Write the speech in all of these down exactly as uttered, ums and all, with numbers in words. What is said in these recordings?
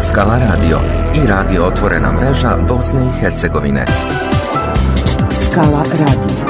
Skala Radio i radio Otvorena mreža Bosne i Hercegovine. Skala Radio.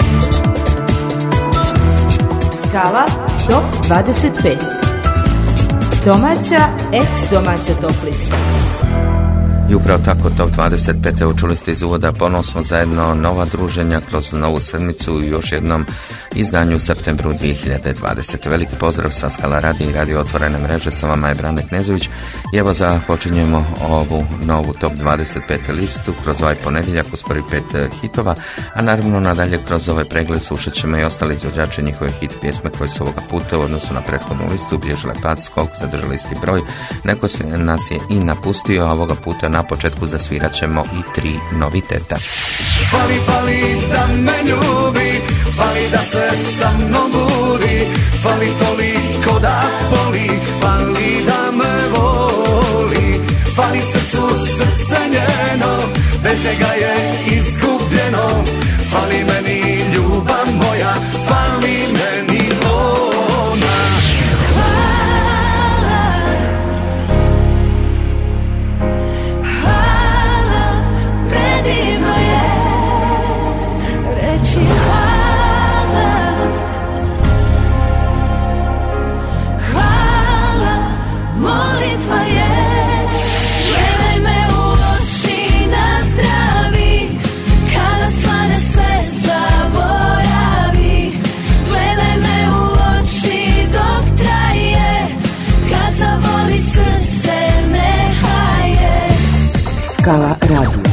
Skala top dvadeset pet. Domaća, ex-domaća top lista. I upravo tako top dvadeset pet. Evo čuli ste iz uvoda, ponovno smo zajedno, nova druženja kroz novu sedmicu i još jednom izdanju u septembru dvije hiljade dvadesete. Veliki pozdrav sa Skala Radio i radio Otvorene mreže, sa vama je Brane Knezović i evo započinjemo ovu novu top dvadeset pet listu kroz ovaj ponedjeljak uz prvi pet hitova, a naravno nadalje kroz ovaj pregled slušat ćemo i ostali izvođače njihove hit pjesme koji su ovoga puta u odnosu na prethodnu listu obilježile pad, skok, zadržali isti broj, neko se nas je i napustio, a ovoga puta na početku zasvirat ćemo i tri noviteta. Fali, fali da me ljubi, fali da se sa mnom budi, fali toliko da boli, fali da me voli, fali srcu srce njeno, bez njega je izgubljeno, fali meni ljubav moja, fali meni ona. Hvala, predivno je reći hvala, hvala, molitva je. Gledaj me u oči, nazdravi, kada svane sve zaboravi. Gledaj me u oči dok traje, kad zavoli srce nehaje. Skala Radio.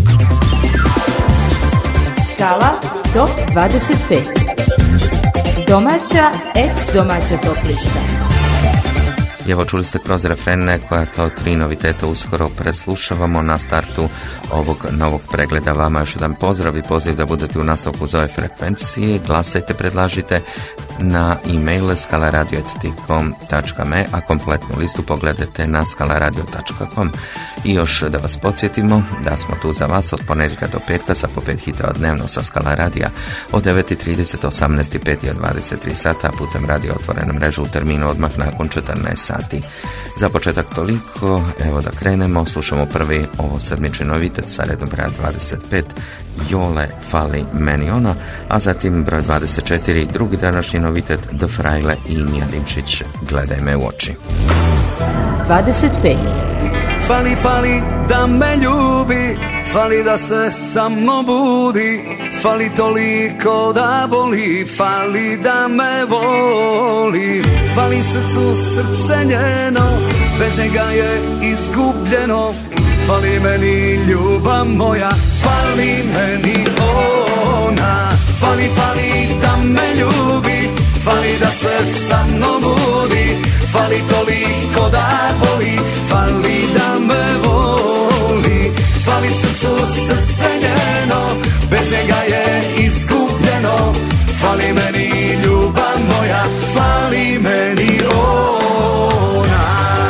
Skala top dvadeset pet. Domaća, ex-domaća top lista. I evo čuli ste kroz refrene koja to tri noviteta uskoro preslušavamo na startu ovog novog pregleda. Vama još jedan pozdrav i poziv da budete u nastavku uz ove frekvencije. Glasajte, predlažite na e-mail skalaradio tačka me, a kompletnu listu pogledajte na skalaradio tačka com. I još da vas podsjetimo da smo tu za vas od ponedjeljka do petka sa po pet hitova dnevno sa Skala Radija od devet i trideset, osamnaest i pet i od dvadeset tri sata, a putem radio Otvorene mreže u terminu odmah nakon četrnaest sati. Za početak toliko, evo da krenemo, slušamo prvi ovo sedmični novitet sa redom broja dvadeset pet, Jole, fali meni ona, a zatim broj dvadeset četiri, drugi današnji novitet, The Frajle i Mija Dimčić, Gledaj me u oči. dvadeset pet. Fali, fali da me ljubi, fali da se sa mnom budi, fali toliko da boli, fali da me voli, fali srcu srce njeno, bez njega je izgubljeno, fali meni ljubav moja, fali meni ona. Fali, fali da me ljubi, fali da se sa mnom budi, fali toliko da boli, fali da me voli, fali srcu srce njeno, bez njega je izgubljeno, fali meni ljubav moja, fali meni ona.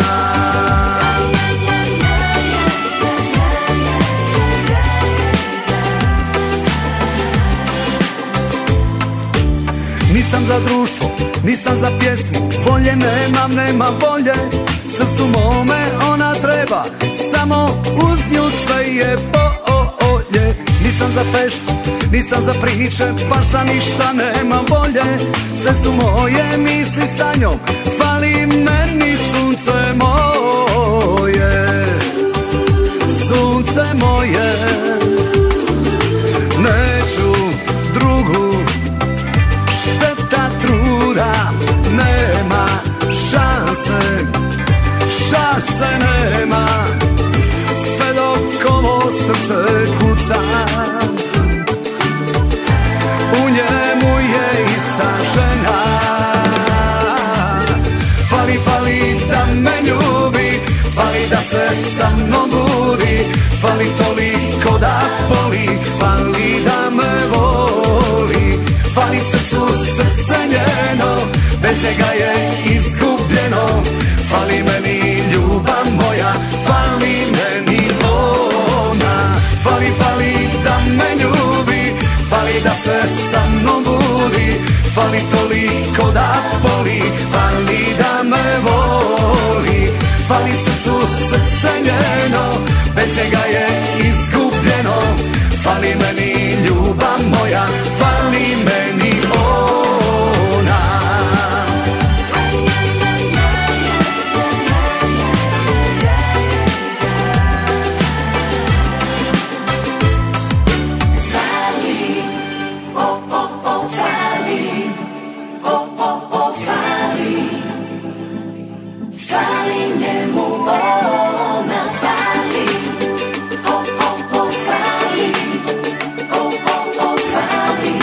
Nisam za društvo, nisam za pjesmu, volje nemam, nemam volje, srcu mome ona treba, samo uz nju sve je bolje. Nisam za feštu, nisam za priče, baš za ništa nemam volje, sve su moje misli sa njom, fali meni sunce moje, sunce moje, neću drugu, nema šanse, šanse nema, sve dok ovo srce kuca, u njemu je ista žena. Fali, fali da me ljubi, fali da se sa mnom budi, fali toliko da boli, fali da me voli, fali srcu srce njeno, bez njega je izgubljeno, fali meni ljubav moja, fali meni ona. Fali, fali da me ljubi, fali da se sa mnom budi, fali toliko da boli, fali da me voli, fali fali srcu srce njeno, bez njega je izgubljeno. Fali meni ljubav moja, fali meni ona. Fali, o, o, o, fali, o, o, o, fali, fali njemu ona, fali, o, o, o, fali, o, o, o, fali,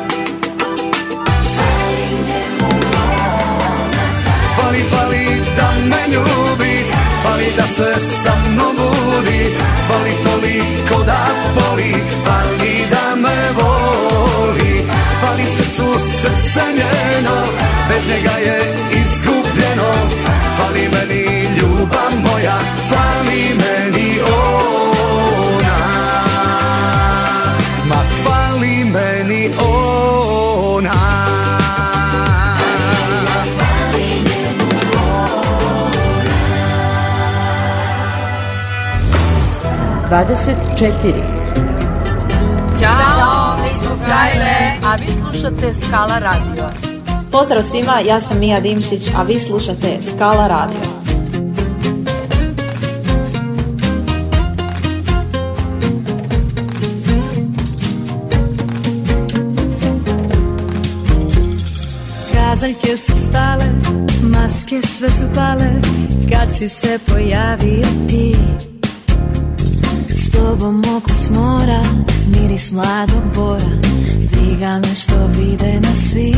fali njemu ona, Fali, fali da me ljubi, fali da se sa mnom budi, fali toliko da boli, fali da me voli. Fali srcu srce njeno, bez njega je izgubljeno. Fali meni ljubav moja, fali meni ona. Ma fali meni ona. dvadeset četiri. Ćao, mi smo Frajle, a vi slušate Skala Radio. Pozdrav svima, ja sam Mija Dimšić, a vi slušate Skala Radio. Kazaljke su stale, maske sve su pale, kad si se pojavio ti. S tobom okus mora, miris mladog bora, briga me što vide na svi.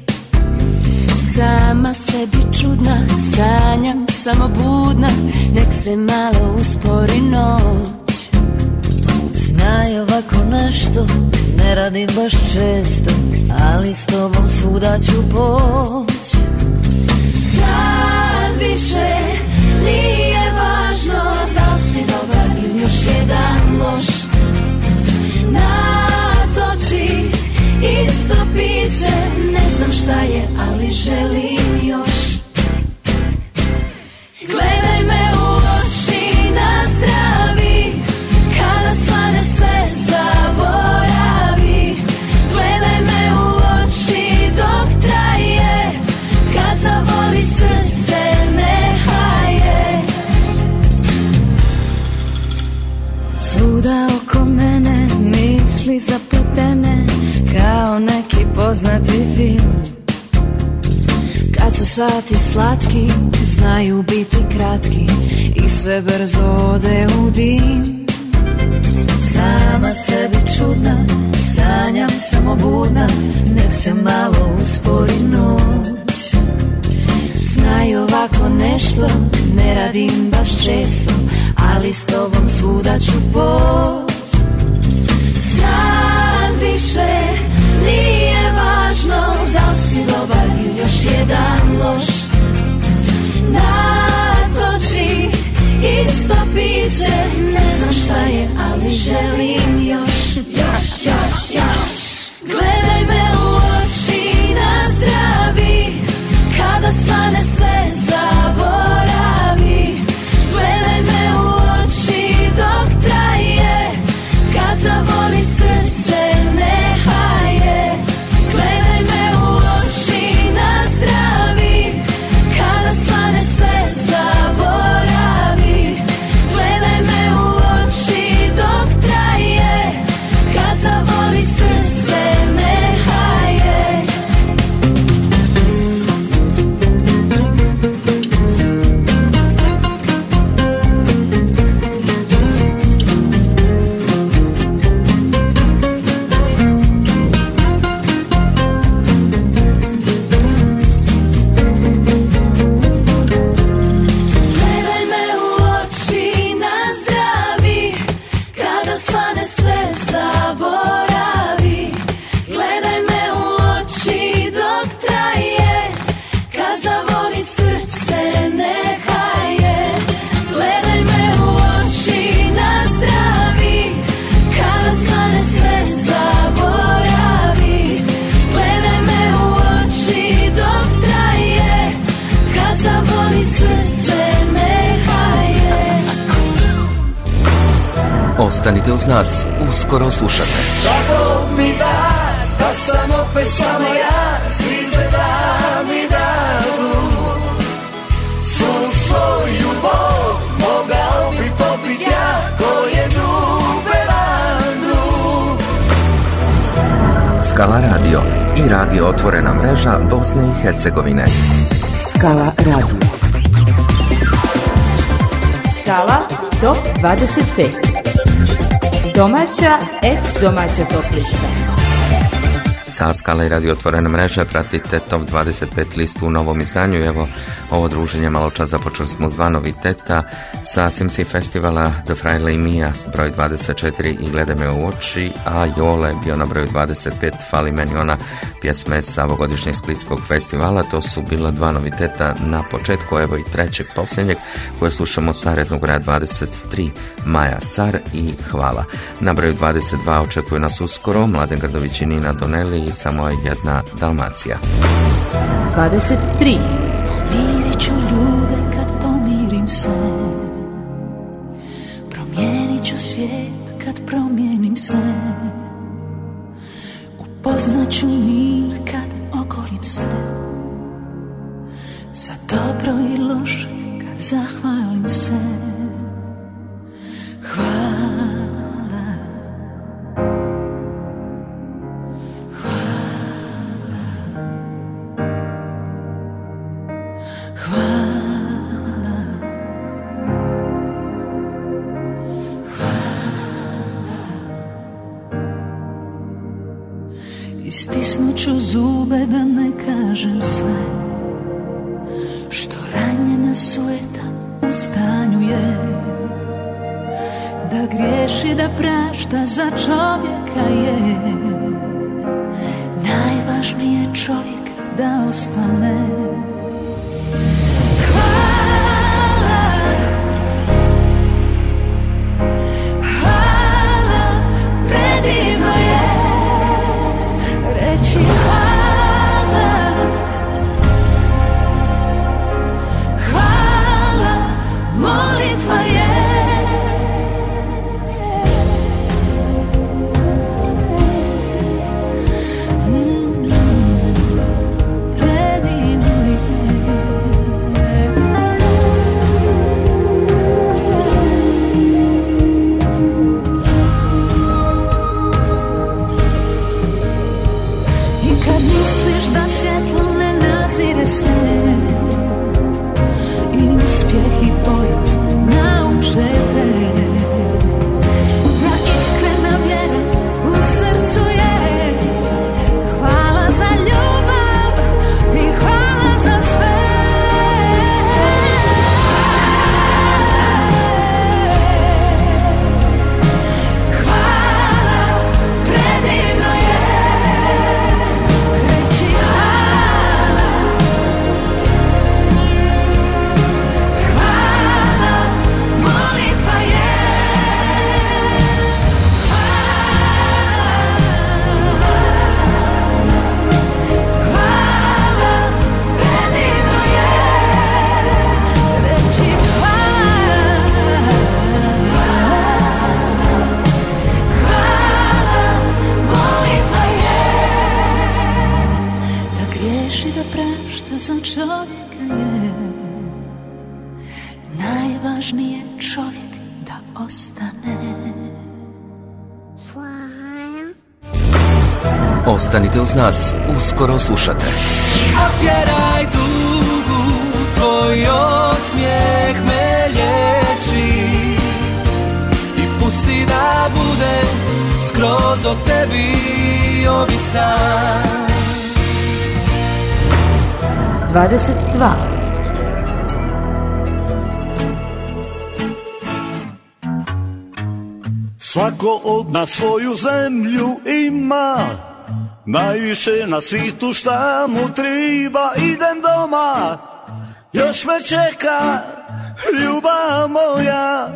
Sama sebi čudna, sanjam samo budna, nek se malo uspori noć. Znaj ovako nešto, ne radim baš često, ali s tobom svuda ću poć. sad više nije važno da si dobar ili još jedan loš. Natoči isto piće, ne znam šta je, ali želim još. Gledaj me u oči, nazdravi, kada svane sve zaboravi. Gledaj me u oči dok traje, kad zavoli srce nehaje. Svuda oko mene misli zapletene, kao neki poznati film. Kad su sati slatki, znaju biti kratki i sve brzo ode u dim. Sama sebi čudna, sanjam samo budna, nek se malo uspori noć. Znaj ovako nešto, ne radim baš često, ali s tobom svuda ću poć. Sad više nije važno da li si dobar ili još jedan loš. Natoči isto piće, ne znam šta je, ali želim još, još, još, još. Gledaj me u oči, nazdravi, kada svane sve zaboravi. Gledaj me u oči dok traje, kad zavoli srce nehaje. Gledaj me u oči, nazdravi, kada svane sve zaboravi. Gledaj me u oči dok traje, Ostanite uz nas, uskoro slušate. Tako mi da, da sam opet samo ja, svize da mi dadu. Svu svoju bol mogao bi popit ja, ko je bevandu. Skala radio i radio otvorena mreža Bosne i Hercegovine. Skala radio. Skala top dvadeset pet. Domaća, ex-domaća top lista. Sa Skala i radio otvorene mreže pratite top dvadeset pet listu u novom izdanju. Evo, ovo druženje malo čas započeli smo s dva noviteta sa Simsi festivala The Fraile i Mia broj dvadeset četiri i Gledaj me u oči, a Jole je bio na broju dvadeset pet, Fali meni ona, pjesme sa ovogodišnjeg Splitskog festivala. To su bila dva noviteta na početku, evo i trećeg posljednjeg koje slušamo sa rednog broja dvadeset tri, Maja Sar i Hvala. Na broju dvadeset dva očekuju nas uskoro Mladen Grdović i Nina Doneli i Samo jedna Dalmacija. dvadeset tri. Pomirit ću ljude kad pomirim se, promijenit ću svijet kad promijenim se, upoznat ću mir kad okolim se, za dobro i loše kad zahvalim se. Hvala. Istisnut ću zube da ne kažem sve što ranjena sueta u stanju je, da griješi, da prašta, za čovjeka je najvažnije čovjek da ostane. Ostanite uz nas, uskoro slušate. Otjeraj tugu, tvoj osmijeh me liječi i pusti da bude skroz o tebi ovisan. dvadeset dva. Svako od nas svoju zemlju ima, najviše na svitu šta mu triba. Idem doma, još me čeka ljubav moja.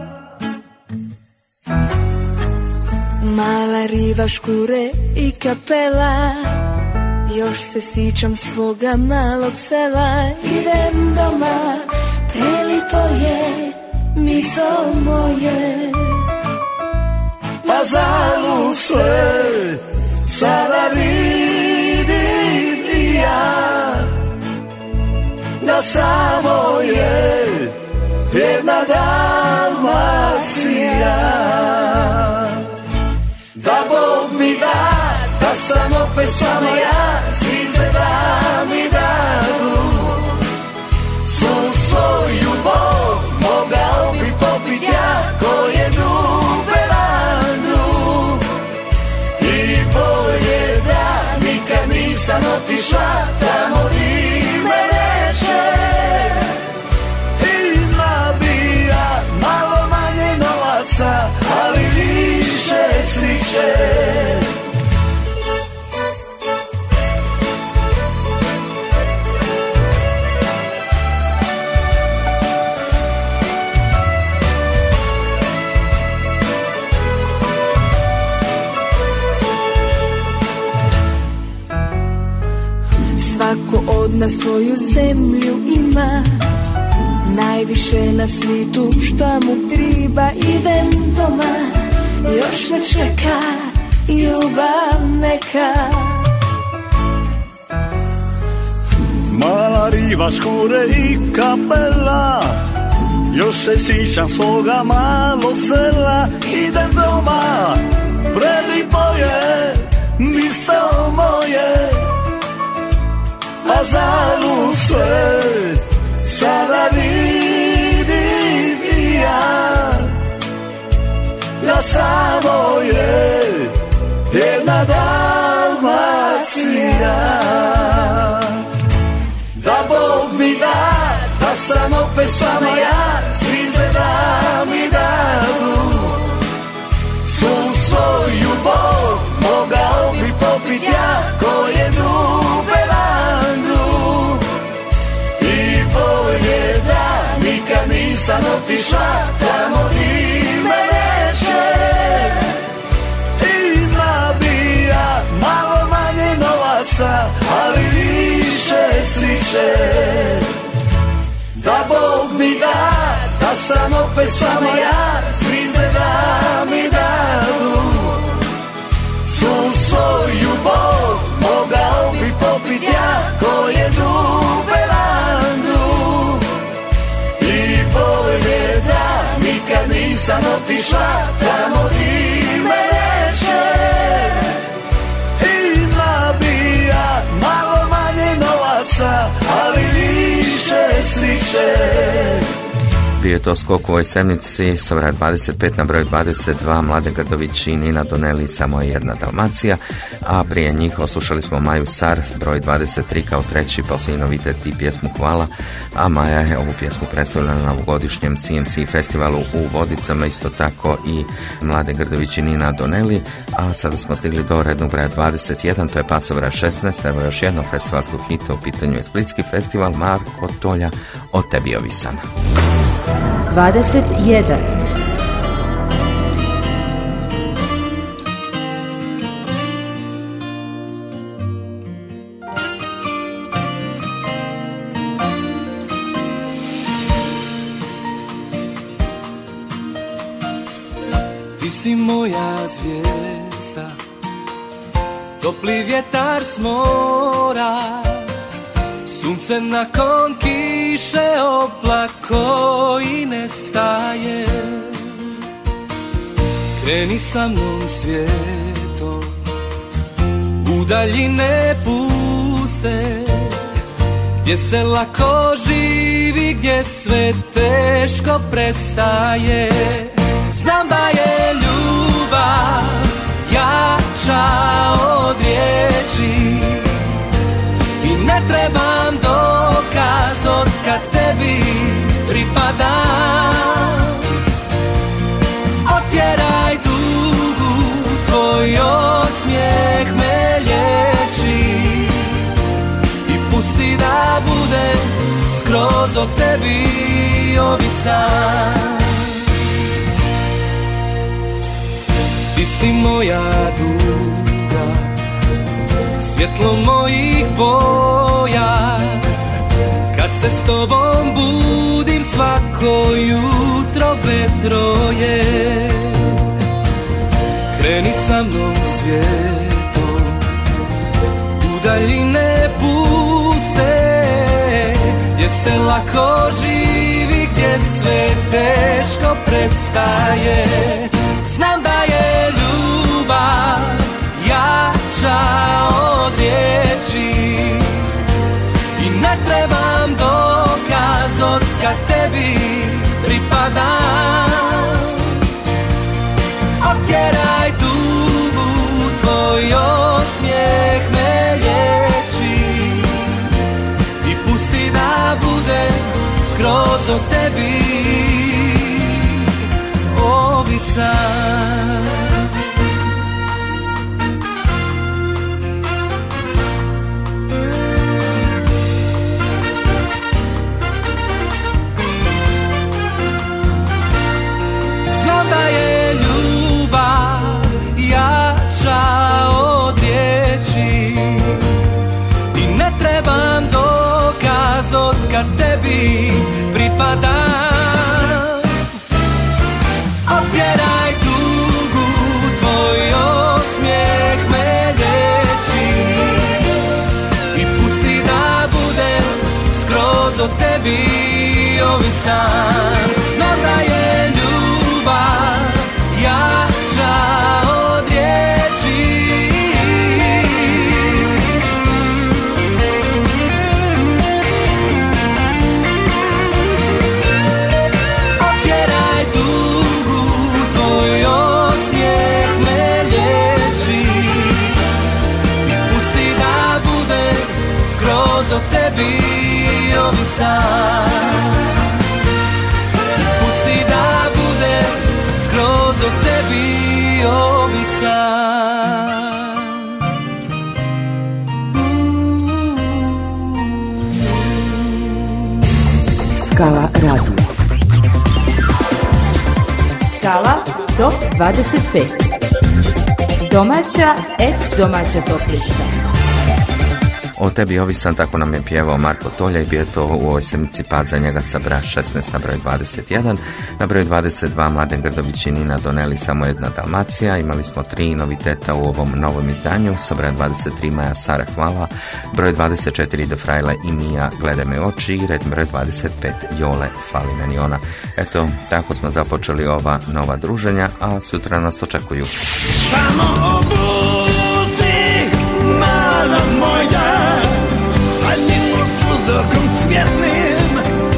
Mala riva, škure i kapela, još se sićam svoga malog sela. Idem doma, prelipo je miso moje. a zalud sve sada vidim i ja, da samo je jedna Dalmacija. Da Bog mi da, da sam opet s vama ja, zvize da mi dadu svu svoju bol, mogao bi popit ja ko jednu berandu. I bolje da nikad nisam otišla tamo di me neće. Ima bi ja malo manje novaca, ali više sriće. Svako od nas svoju zemlju ima, najviše na svijetu šta mu triba. Idem doma, još me čeka ljubav neka. Mala riva škure i kapela, još se sjećam svoga malog sela. Idem doma, prelipo je, misto moje, a zalud sve sada vidim i ja, da samo je jedna Dalmacija. Da Bog mi da, da sam opet s vama ja, zvize da mi dadu svu svoju bol, mogao bi popit ja ko jednu berandu. I bolje da nikad nisam otišla tamo di me neće. Ima bi ja malo manje novaca, ali više sriće. Da Bog mi da, da sam opet s vama ja, zvize da mi dadu svu svoju bol, mogao bi popit ja ko jednu berandu. I bolje da nikad nisam otišla tamo di me neće. Ima bi ja malo manje novaca, ali više sriće. Bio je to skok u ovoj sedmici sa broja dvadeset pet na broj dvadeset dva, Mlade Grdović i Nina Doneli, Samo je jedna Dalmacija, a prije njih oslušali smo Maju Sar, broj dvadeset tri kao treći, poslije novitet i pjesmu Hvala, a Maja je ovu pjesmu predstavila na novogodišnjem C M C festivalu u Vodicama, isto tako i Mlade Grdović i Nina Doneli, a sada smo stigli do rednog broja dvadeset jedan, to je Pasovra šesnaest, evo još jedno festivalskog hita, u pitanju je Splitski festival, Marko Tolja, O tebi ovisana. dvadeset jedan. Ti si moja zvijezda, topli vjetar s mora, sunce nakon kiše, oblak koji nestaje. Kreni sa mnom svijetom, u daljine puste, gdje se lako živi, gdje sve teško prestaje. Znam da je ljubav jača od riječi i ne trebam dokaz od kad tebi pripadam. Otjeraj tugu, tvoj osmijeh me liječi i pusti da bude skroz od tebi ovisan. Ti si moja duga, svjetlo mojih boja, kad se s tobom budim svako jutro vedro je. sa mnom svijetom, u daljine puste, gdje se lako živi, gdje sve teško prestaje. Znam da je ljubav jača od riječi i ne trebam dokaz od kad tebi pripadam. Otjeraj tugu, tvoj osmijeh me liječi i pusti da bude skroz o tebi ovisan. Znam da je ljubav jača od riječi i ne trebam dokaz od kad tebi pripadam. Otjeraj tugu, tvoj osmijeh me liječi i pusti da bude skroz o tebi ovisan. Znam da je ljubav jača od riječi. Otjeraj tugu, tvoj osmijeh me liječi i pusti da bude skroz o tebi ovisan. Pusti da bude skroz o tebi ovisan. Skala radio. Skala top dvadeset pet. Domaća, ex-domaća top lista. O tebi ovisan, tako nam je pjevao Marko Tolja i bio to u ovoj sedmici pad za njega sa broj šesnaest na broj dvadeset jedan. Na broj dvadeset dva Mladen Grdović i Nina doneli Samo jedna Dalmacija. Imali smo tri noviteta u ovom novom izdanju. Sa broj dvadeset tri Maja Sara Hvala, broj dvadeset četiri De Frajle i Mija Gledaj me oči i red broj dvadeset pet Jole Fali meni ona. Eto, tako smo započeli ova nova druženja, a sutra nas očekuju. Samo obuci, mala moja, haljimo s uzorkom cvjetnim,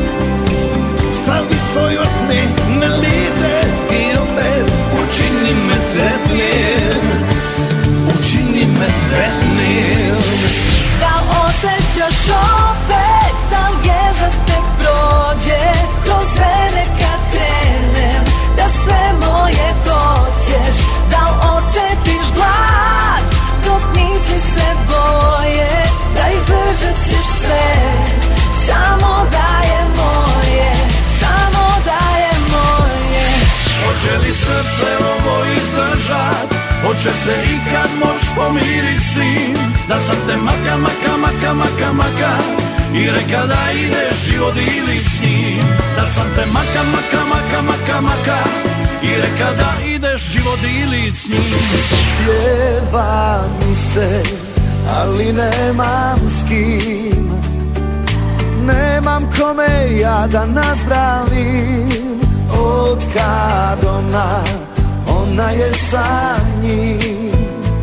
stavi svoj osmijeh na lice i opet učini me sretnim, učini me sretnim. Da osjećaš opet, da je za te prođe kroz vene kad krenem, da sve moje hoćeš, da osjetiš glad dok misli se boje, da izdržat ćeš sve, samo da je moje, samo da je moje. Hoće li srce ovo izdržat, hoće se ikad moć pomirit s tim, da sam te maka, maka, maka, maka, maka i reka da ideš život ili s njim, da sam te maka, maka, maka, maka, maka i reka da ideš život ili s njim. Pjeva mi se, ali nemam s kim, nemam kome ja da nazdravim, od kad ona, ona je sa njim.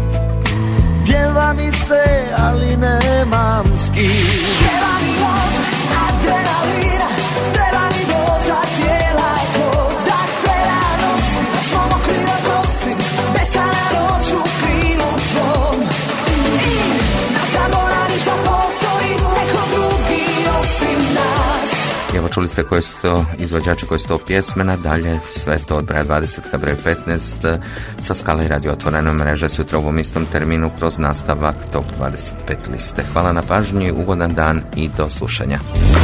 Pjeva mi se, ali nemam s kim. Treba mi voz, adrenalina, treba mi doza tijela to, da kvera nosim, da smo mokri od gosti, besana noć u krilu tvom. I da zaboraviš da postoji neko drugi osim nas. Evo, čuli ste koji su to izvođači, koji su to pjesmena, dalje sve to od broja dvadeset ka broj petnaest sa Skala i Radio Otvorene mreže sutra u ovom istom terminu kroz nastavak Top dvadeset pet liste. Hvala na pažnji, ugodan dan i do slušanja.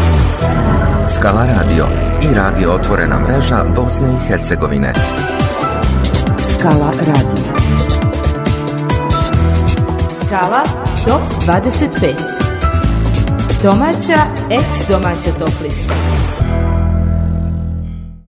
Skala Radio i Radio Otvorena mreža Bosne i Hercegovine. Skala radio. Skala top dvadeset pet. Domaća, ex domaća top lista.